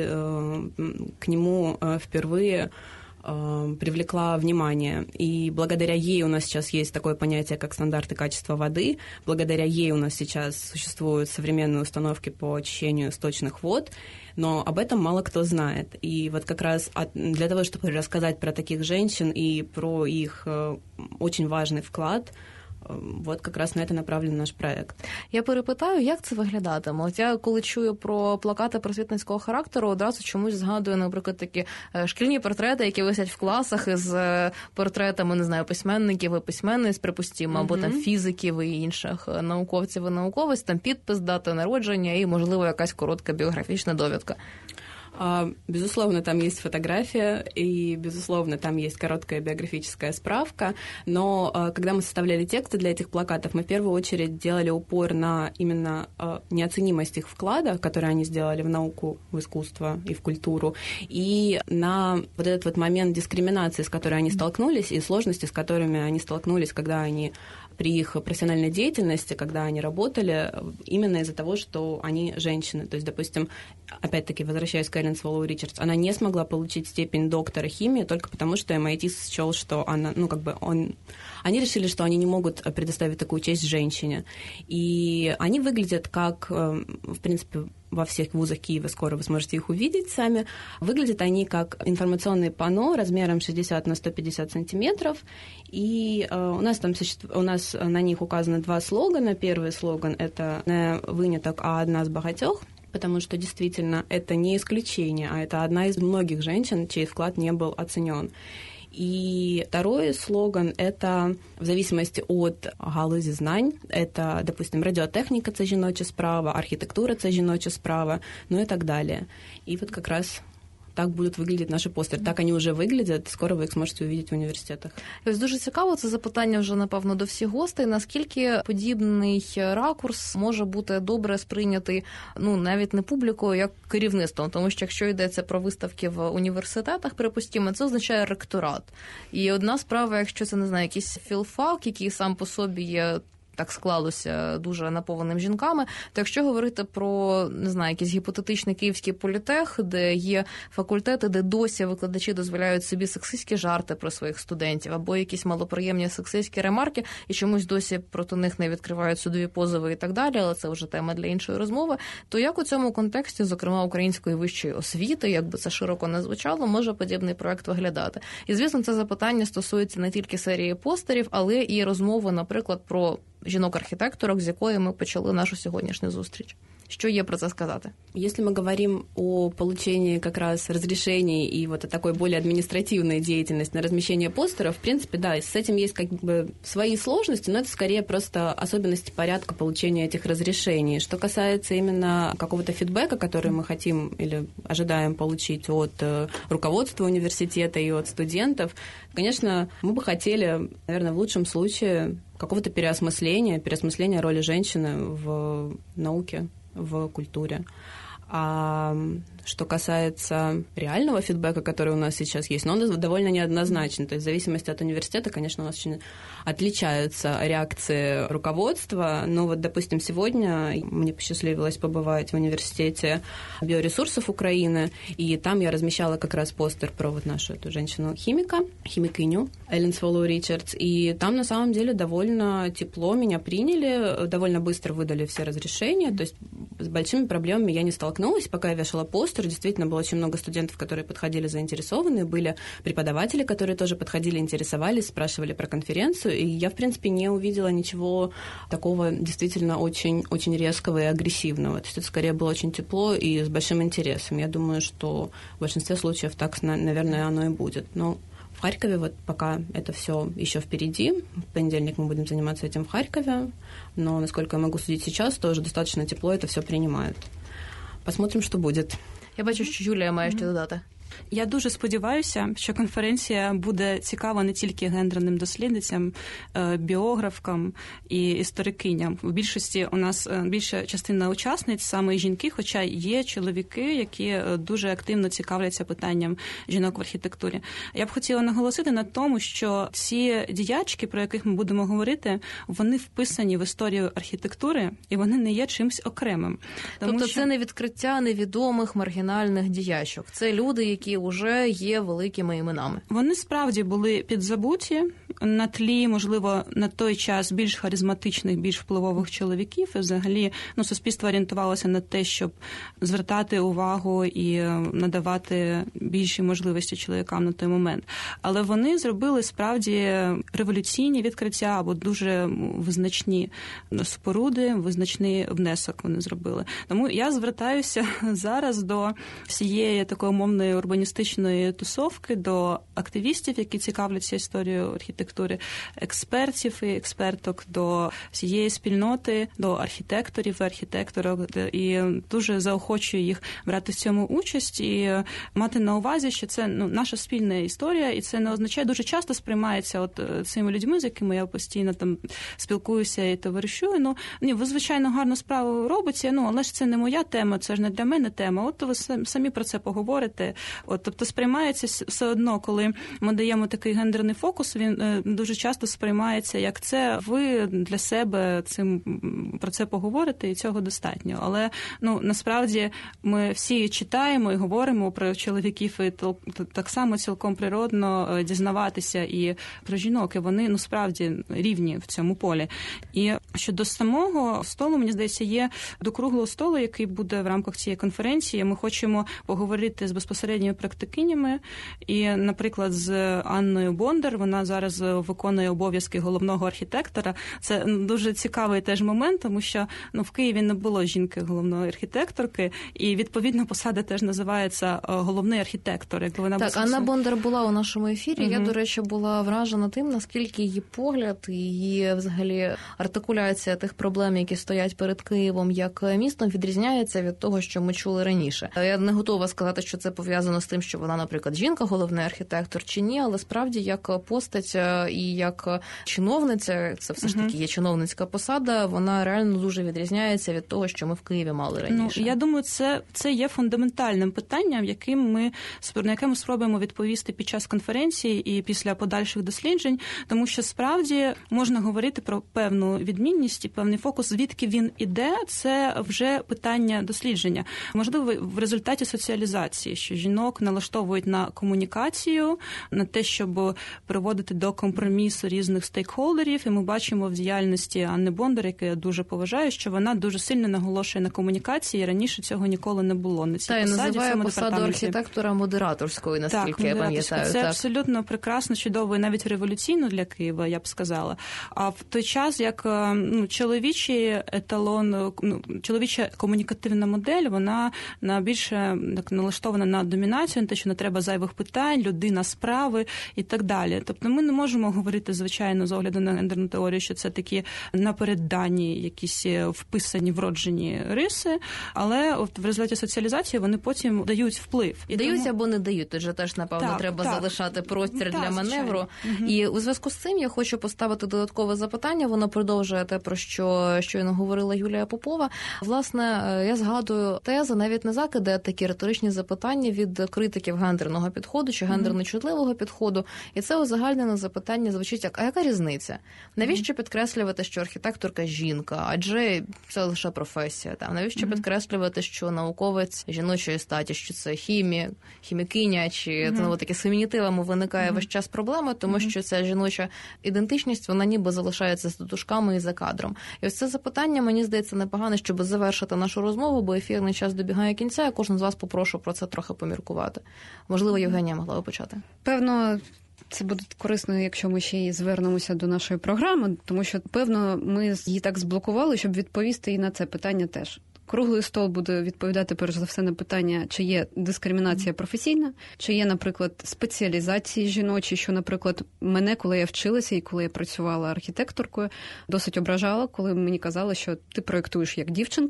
нему впервые привлекла внимание. И благодаря ей у нас сейчас есть такое понятие, как стандарты качества воды. Благодаря ей у нас сейчас существуют современные установки по очищению сточных вод, но об этом мало кто знает. И вот как раз для того, чтобы рассказать про таких женщин и про их очень важный вклад, от якраз на це направлений наш проект. Я перепитаю, як це виглядатиме? От я, коли чую про плакати просвітницького характеру, одразу чомусь згадую, наприклад, такі шкільні портрети, які висять в класах із портретами, не знаю, письменників і письменниць, припустимо, або там фізиків і інших науковців і науковиць, там підпис, дата народження і, можливо, якась коротка біографічна довідка. Безусловно, там есть фотография, и, безусловно, там есть короткая биографическая справка, но когда мы составляли тексты для этих плакатов, мы в первую очередь делали упор на именно неоценимость их вклада, который они сделали в науку, в искусство и в культуру, и на вот этот вот момент дискриминации, с которой они столкнулись, и сложности, с которыми они столкнулись, когда они при их профессиональной деятельности, когда они работали, именно из-за того, что они женщины. То есть, допустим, опять-таки, возвращаясь к Эллен Сволоу Ричардс, она не смогла получить степень доктора химии только потому, что MIT счёл, что она, они решили, что они не могут предоставить такую честь женщине. И они выглядят как, в принципе, во всех вузах Киева, скоро вы сможете их увидеть сами. Выглядят они как информационные панно размером 60 на 150 сантиметров, и у нас на них указаны два слогана. Первый слоган – это «Не выняток, а одна с багатёх», потому что действительно это не исключение, а это одна из многих женщин, чей вклад не был оценен. И второй слоган – это в зависимости от галузі знань. Это, допустим, радиотехника – це жіноча справа, архітектура – це жіноча справа, ну и так далее. И вот как раз так будуть виглядати наші постери. Так вони вже виглядять, скоро ви їх зможете увидіти в університетах. Ось дуже цікаво, це запитання вже, напевно, до всіх гостей. Наскільки подібний ракурс може бути добре сприйнятий, навіть не публікою, як керівництвом? Тому що якщо йдеться про виставки в університетах, припустимо, це означає ректорат. І одна справа, якщо це, не знаю, якийсь філфак, який сам по собі є, так склалося, дуже наповненим жінками, то якщо говорити про, не знаю, якийсь гіпотетичний київський політех, де є факультети, де досі викладачі дозволяють собі сексистські жарти про своїх студентів, або якісь малоприємні сексистські ремарки, і чомусь досі проти них не відкривають судові позови і так далі, але це вже тема для іншої розмови, то як у цьому контексті, зокрема, української вищої освіти, як би це широко не звучало, може подібний проект виглядати? І, звісно, це запитання стосується не тільки серії постерів, але і розмови, наприклад, про жінок-архітекторок, з якої ми почали нашу сьогоднішню зустріч. Что є про це сказати? Если мы говорим о получении как раз разрешений и вот о такой более административной деятельности на размещение постеров, в принципе, да, с этим есть как бы свои сложности, но это скорее просто особенности порядка получения этих разрешений. Что касается именно какого-то фидбэка, который мы хотим или ожидаем получить от руководства университета и от студентов, конечно, мы бы хотели, наверное, в лучшем случае какого-то переосмысления роли женщины в науке, в культуре. А что касается реального фидбэка, который у нас сейчас есть, но он довольно неоднозначный. То есть в зависимости от университета, конечно, у нас очень отличаются реакции руководства. Но вот, допустим, сегодня мне посчастливилось побывать в университете биоресурсов Украины, и там я размещала как раз постер про вот нашу эту женщину-химика, химикиню Эллен Сволоу Ричардс. И там на самом деле довольно тепло меня приняли, довольно быстро выдали все разрешения. То есть с большими проблемами я не столкнулась, пока я вешала постер. Действительно, было очень много студентов, которые подходили заинтересованные, были преподаватели, которые тоже подходили, интересовались, спрашивали про конференцию, и я, в принципе, не увидела ничего такого действительно очень, очень резкого и агрессивного. То есть это скорее было очень тепло и с большим интересом. Я думаю, что в большинстве случаев так, наверное, оно и будет. Но в Харькове вот пока это все еще впереди. В понедельник мы будем заниматься этим в Харькове, но, насколько я могу судить сейчас, тоже достаточно тепло это все принимают. Посмотрим, что будет. Я бачу, що Юлія має що додати. Я дуже сподіваюся, що конференція буде цікава не тільки гендерним дослідницям, біографкам і історикиням. В більшості у нас більша частина учасниць саме жінки, хоча є чоловіки, які дуже активно цікавляться питанням жінок в архітектурі. Я б хотіла наголосити на тому, що ці діячки, про яких ми будемо говорити, вони вписані в історію архітектури, і вони не є чимсь окремим. Тобто це не відкриття невідомих маргінальних діячок. Це люди, які вже є великими іменами. Вони справді були підзабуті на тлі, можливо, на той час більш харизматичних, більш впливових чоловіків. І взагалі, суспільство орієнтувалося на те, щоб звертати увагу і надавати більші можливості чоловікам на той момент. Але вони зробили справді революційні відкриття або дуже визначні споруди, визначний внесок вони зробили. Тому я звертаюся зараз до всієї такої умовної урбаністичної тусовки, до активістів, які цікавляться історією архітектури, експертів і експерток, до всієї спільноти, до архітекторів і архітекторок, і дуже заохочую їх брати в цьому участь і мати на увазі, що це наша спільна історія, і це не означає, дуже часто сприймається цими людьми, з якими я постійно там спілкуюся і товаришую. Ви, звичайно, гарну справу робите, але ж це не моя тема, це ж не для мене тема. От ви самі про це поговорите. Тобто сприймається все одно, коли ми даємо такий гендерний фокус, він дуже часто сприймається, як це ви для себе про це поговорите, і цього достатньо. Але насправді ми всі читаємо і говоримо про чоловіків, і так само цілком природно дізнаватися і про жінок, і вони справді рівні в цьому полі. І щодо самого столу, мені здається, є до круглого столу, який буде в рамках цієї конференції. Ми хочемо поговорити з безпосередніми практикинями. І, наприклад, з Анною Бондар, вона зараз виконує обов'язки головного архітектора. Це дуже цікавий теж момент, тому що в Києві не було жінки головної архітекторки, і, відповідно, посада теж називається головний архітектор. Як вона так, Анна Бондар була у нашому ефірі. Угу. Я, до речі, була вражена тим, наскільки її погляд і її, взагалі, артикуляція тих проблем, які стоять перед Києвом як містом, відрізняється від того, що ми чули раніше. Я не готова сказати, що це пов'язано з тим, що вона, наприклад, жінка, головний архітектор чи ні, але справді як постать і як чиновниця, це все ж таки є чиновницька посада, вона реально дуже відрізняється від того, що ми в Києві мали раніше. Я думаю, це є фундаментальним питанням, на яке ми спробуємо відповісти під час конференції і після подальших досліджень, тому що справді можна говорити про певну відмінність і певний фокус, звідки він іде, це вже питання дослідження. Можливо, в результаті соціалізації, що жінок налаштовують на комунікацію, на те, щоб приводити до компромісу різних стейкхолдерів, і ми бачимо в діяльності Анни Бондар, яку я дуже поважаю, що вона дуже сильно наголошує на комунікації, і раніше цього ніколи не було. На цій посаді, називає посаду архітектора модераторською, наскільки я пам'ятаю. Це абсолютно прекрасно, чудово і навіть революційно для Києва, я б сказала. А в той час, як чоловічий еталон, чоловіча комунікативна модель, вона більше налаштована на домінацію, на те, що не треба зайвих питань, людина справи і так далі. Тобто ми не можемо говорити, звичайно, з огляду на гендерну теорію, що це такі напереддані якісь вписані, вроджені риси, але в результаті соціалізації вони потім дають вплив. Дають або не дають, тут же теж, напевно, треба залишати простір для маневру. Угу. І у зв'язку з цим я хочу поставити додаткове запитання, воно продовжує те, про що щойно говорила Юлія Попова. Власне, я згадую тези, навіть не закиди, а такі риторичні запитання від критиків гендерного підходу чи гендерно-чутливого підходу. І це узагальнене запитання звучить як, а яка різниця? Навіщо підкреслювати, що архітекторка жінка? Адже це лише професія. Навіщо підкреслювати, що науковець жіночої статі, що це хімікиня, чи таке з фемінітивами виникає весь час проблеми, тому що ця жіноча ідентичність, вона ніби залишається з дотушками і за кадром. І ось це запитання, мені здається, непогане, щоб завершити нашу розмову, бо ефірний час добігає кінця, я кожен з вас попрошу про це трохи поміркувати. Можливо, Євгенія могла би почати. Певно, це буде корисно, якщо ми ще й звернемося до нашої програми, тому що, певно, ми її так зблокували, щоб відповісти і на це питання теж. Круглий стол буде відповідати, перш за все, на питання, чи є дискримінація професійна, чи є, наприклад, спеціалізації жіночі, що, наприклад, мене, коли я вчилася і коли я працювала архітекторкою, досить ображала, коли мені казали, що ти проєктуєш як дівчинка,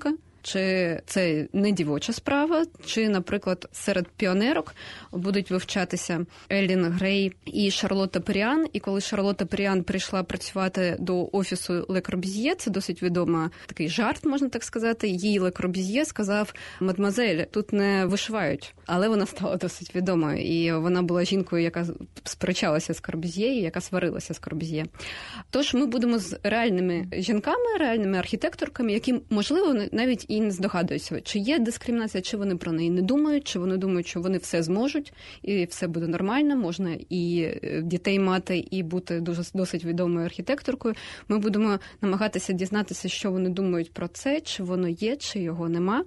чи це не дівоча справа, чи, наприклад, серед піонерок будуть вивчатися Еллін Грей і Шарлотта Періан. І коли Шарлотта Періан прийшла працювати до офісу Ле Корбюзьє, це досить відомий такий жарт, можна так сказати, їй Ле Корбюзьє сказав: «Мадмуазель, тут не вишивають». Але вона стала досить відомою. І вона була жінкою, яка сперечалася з Корбюзьє, яка сварилася з Корбюзьє. Тож ми будемо з реальними жінками, реальними архітекторками, які, можливо, навіть і не здогадуються, чи є дискримінація, чи вони про неї не думають, чи вони думають, що вони все зможуть, і все буде нормально, можна і дітей мати, і бути досить відомою архітекторкою. Ми будемо намагатися дізнатися, що вони думають про це, чи воно є, чи його нема.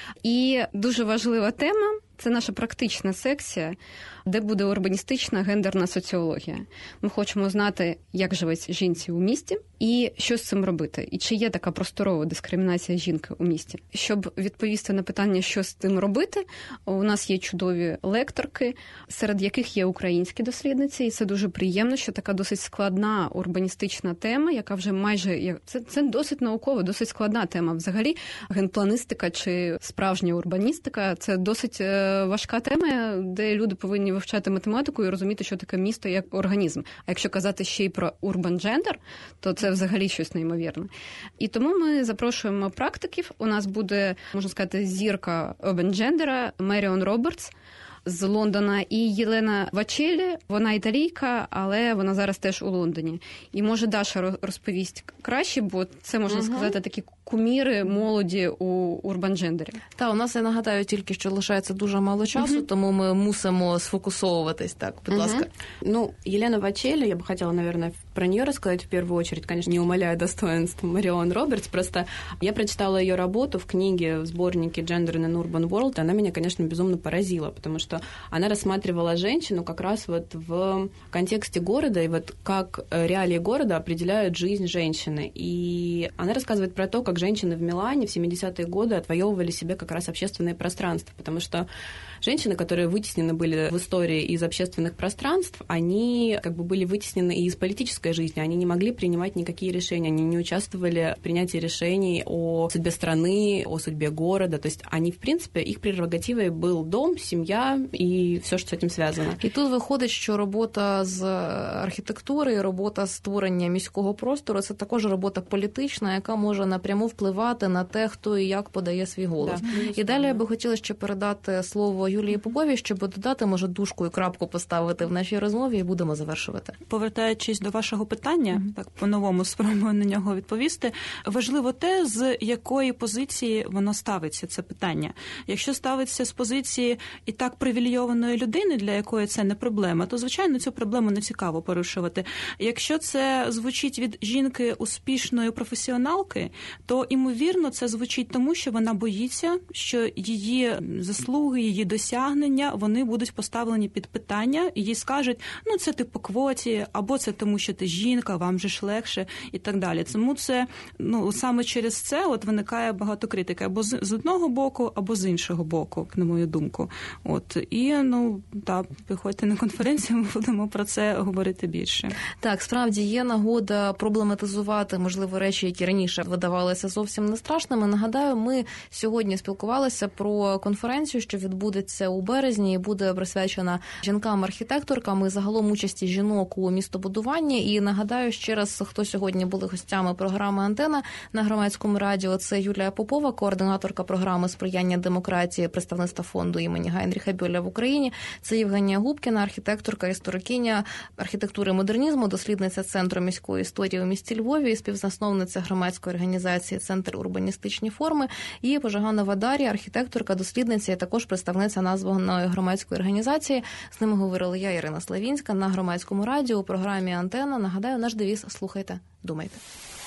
І дуже важлива тема – це наша практична секція, де буде урбаністична гендерна соціологія. Ми хочемо знати, як живеться жінці у місті і що з цим робити. І чи є така просторова дискримінація жінки у місті. Щоб відповісти на питання, що з цим робити, у нас є чудові лекторки, серед яких є українські дослідниці. І це дуже приємно, що така досить складна урбаністична тема, яка вже майже... Це досить наукова, досить складна тема. Взагалі, генпланистика чи справжня урбаністика – це досить важка тема, де люди повинні вивчати математику і розуміти, що таке місто як організм. А якщо казати ще й про урбан джендер, то це взагалі щось неймовірне. І тому ми запрошуємо практиків. У нас буде, можна сказати, зірка урбан джендера Меріон Робертс з Лондона і Єлена Вачелі. Вона італійка, але вона зараз теж у Лондоні. І може Даша розповість краще, бо це, можна сказати, такі куміри молоді у урбан-джендері. Та, у нас, я нагадаю, тільки що лишається дуже мало часу, тому ми мусимо сфокусовуватись. Так, будь ласка. Ну, Елена Вачелли, я бы хотела, наверное, про нее рассказать в первую очередь, конечно, не умаляя достоинств Марион Робертс, просто я прочитала ее работу в книге, в сборнике «Gender in an Urban World», и она меня, конечно, безумно поразила, потому что она рассматривала женщину как раз вот в контексте города, и вот как реалии города определяют жизнь женщины. И она рассказывает про то, как женщины в Милане в 70-е годы отвоевывали себе как раз общественные пространства, потому что женщины, которые вытеснены были в истории из общественных пространств, они как бы были вытеснены и из политической жизни, они не могли принимать никакие решения, они не участвовали в принятии решений о судьбе страны, о судьбе города, то есть они, в принципе, их прерогативой был дом, семья и все, що з цим зв'язано. І тут виходить, що робота з архітектури, робота з створення міського простору – це також робота політична, яка може напряму впливати на те, хто і як подає свій голос. І далі я би хотіла ще передати слово Юлії Поповій, щоб додати, може, дужку і крапку поставити в нашій розмові, і будемо завершувати. Повертаючись до вашого питання, так по-новому спробую на нього відповісти, важливо те, з якої позиції воно ставиться, це питання. Якщо ставиться з позиції і так привілейованої людини, для якої це не проблема, то, звичайно, цю проблему не цікаво порушувати. Якщо це звучить від жінки успішної професіоналки, то, ймовірно, це звучить тому, що вона боїться, що її заслуги, її досягнення, вони будуть поставлені під питання, і їй скажуть, ну, це ти по квоті, або це тому, що ти жінка, вам же ж легше, і так далі. Тому це, ну, саме через це от виникає багато критики, або з одного боку, або з іншого боку, на мою думку. От. І, ну, так, приходьте на конференцію, ми будемо про це говорити більше. Так, справді є нагода проблематизувати, можливо, речі, які раніше видавалися зовсім не страшними. Нагадаю, ми сьогодні спілкувалися про конференцію, що відбудеться у березні і буде присвячена жінкам-архітекторкам і загалом участі жінок у містобудуванні. І нагадаю ще раз, хто сьогодні були гостями програми «Антена» на Громадському радіо. Це Юлія Попова, координаторка програми «Сприяння демократії» представництва фонду імені Гайнріха Бьоля в Україні. Це Євгенія Губкіна, архітекторка, історикиня архітектури і модернізму, дослідниця Центру міської історії у місті Львові і співзасновниця громадської організації «Центр урбаністичні форми». І Пожигана Вадарі, архітекторка, дослідниця і також представниця названої громадської організації. З ними говорила я, Ірина Славінська, на Громадському радіо у програмі «Антена». Нагадаю, наш девіз «Слухайте, думайте».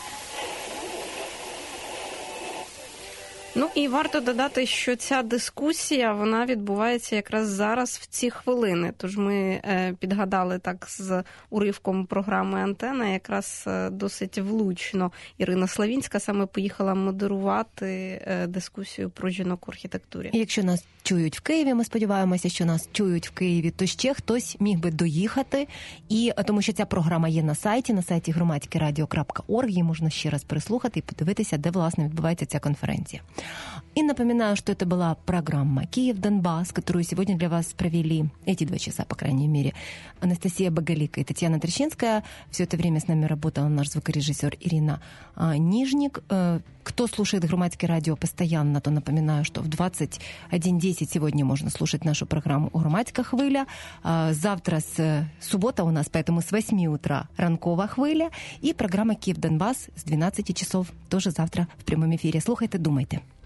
Ну і варто додати, що ця дискусія, вона відбувається якраз зараз в ці хвилини. Тож ми підгадали так з уривком програми «Антена», якраз досить влучно. Ірина Славінська саме поїхала модерувати дискусію про жінок у архітектурі. І якщо нас чують в Києві, ми сподіваємося, що нас чують в Києві, то ще хтось міг би доїхати. І тому що ця програма є на сайті громадськераdio.org, її можна ще раз переслухати і подивитися, де, власне, відбувається ця конференція. И напоминаю, что это была программа «Киев-Донбасс», которую сегодня для вас провели, эти 2 часа, по крайней мере, Анастасия Боголика и Татьяна Трещинская. Все это время с нами работала наш звукорежиссер Ирина Нижник. Кто слушает Громадське радио постоянно, то напоминаю, что в 21:10 сегодня можно слушать нашу программу «Громадська хвиля». Завтра суббота у нас, поэтому с 8 утра ранкова хвиля. И программа «Київ-Донбас» с 12 часов, тоже завтра в прямом эфире. Слухайте, думайте.